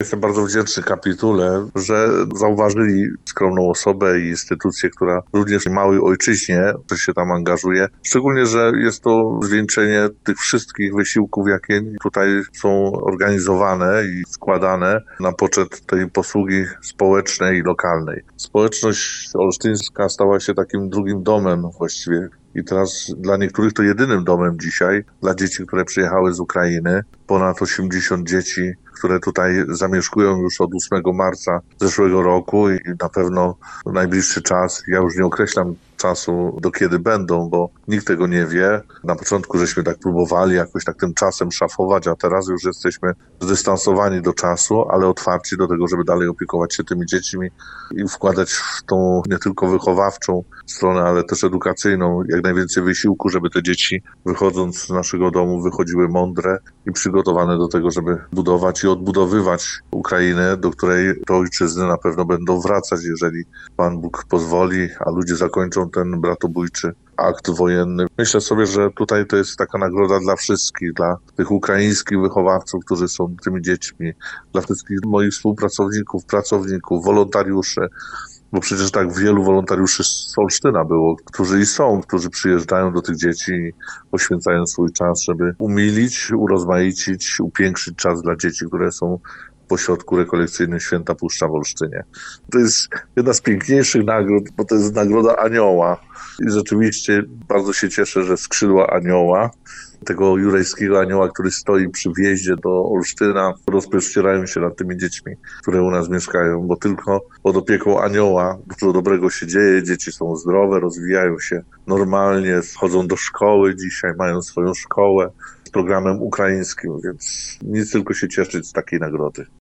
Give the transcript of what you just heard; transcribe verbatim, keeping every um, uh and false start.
Jestem bardzo wdzięczny kapitule, że zauważyli skromną osobę i instytucję, która również w małej ojczyźnie też się tam angażuje. Szczególnie, że jest to zwieńczenie tych wszystkich wysiłków, jakie tutaj są organizowane i składane na poczet tej posługi społecznej i lokalnej. Społeczność olsztyńska stała się takim drugim domem właściwie. I teraz dla niektórych to jedynym domem dzisiaj, dla dzieci, które przyjechały z Ukrainy. Ponad osiemdziesiąt dzieci, które tutaj zamieszkują już od ósmego marca zeszłego roku i na pewno w najbliższy czas, ja już nie określam czasu, do kiedy będą, bo nikt tego nie wie. Na początku żeśmy tak próbowali jakoś tak tym czasem szafować, a teraz już jesteśmy zdystansowani do czasu, ale otwarci do tego, żeby dalej opiekować się tymi dziećmi i wkładać w tą nie tylko wychowawczą stronę, ale też edukacyjną jak najwięcej wysiłku, żeby te dzieci wychodząc z naszego domu wychodziły mądre i przygotowane do tego, żeby budować i odbudowywać Ukrainę, do której to ojczyzny na pewno będą wracać, jeżeli Pan Bóg pozwoli, a ludzie zakończą ten bratobójczy akt wojenny. Myślę sobie, że tutaj to jest taka nagroda dla wszystkich, dla tych ukraińskich wychowawców, którzy są tymi dziećmi, dla wszystkich moich współpracowników, pracowników, wolontariuszy, bo przecież tak wielu wolontariuszy z Olsztyna było, którzy i są, którzy przyjeżdżają do tych dzieci i poświęcają swój czas, żeby umilić, urozmaicić, upiększyć czas dla dzieci, które są w ośrodku rekolekcyjnym Święta Puszcza w Olsztynie. To jest jedna z piękniejszych nagród, bo to jest nagroda anioła. I rzeczywiście bardzo się cieszę, że skrzydła anioła, tego jurajskiego anioła, który stoi przy wjeździe do Olsztyna, rozprześcierają się nad tymi dziećmi, które u nas mieszkają, bo tylko pod opieką anioła dużo dobrego się dzieje, dzieci są zdrowe, rozwijają się normalnie, chodzą do szkoły dzisiaj, mają swoją szkołę z programem ukraińskim, więc nic tylko się cieszyć z takiej nagrody.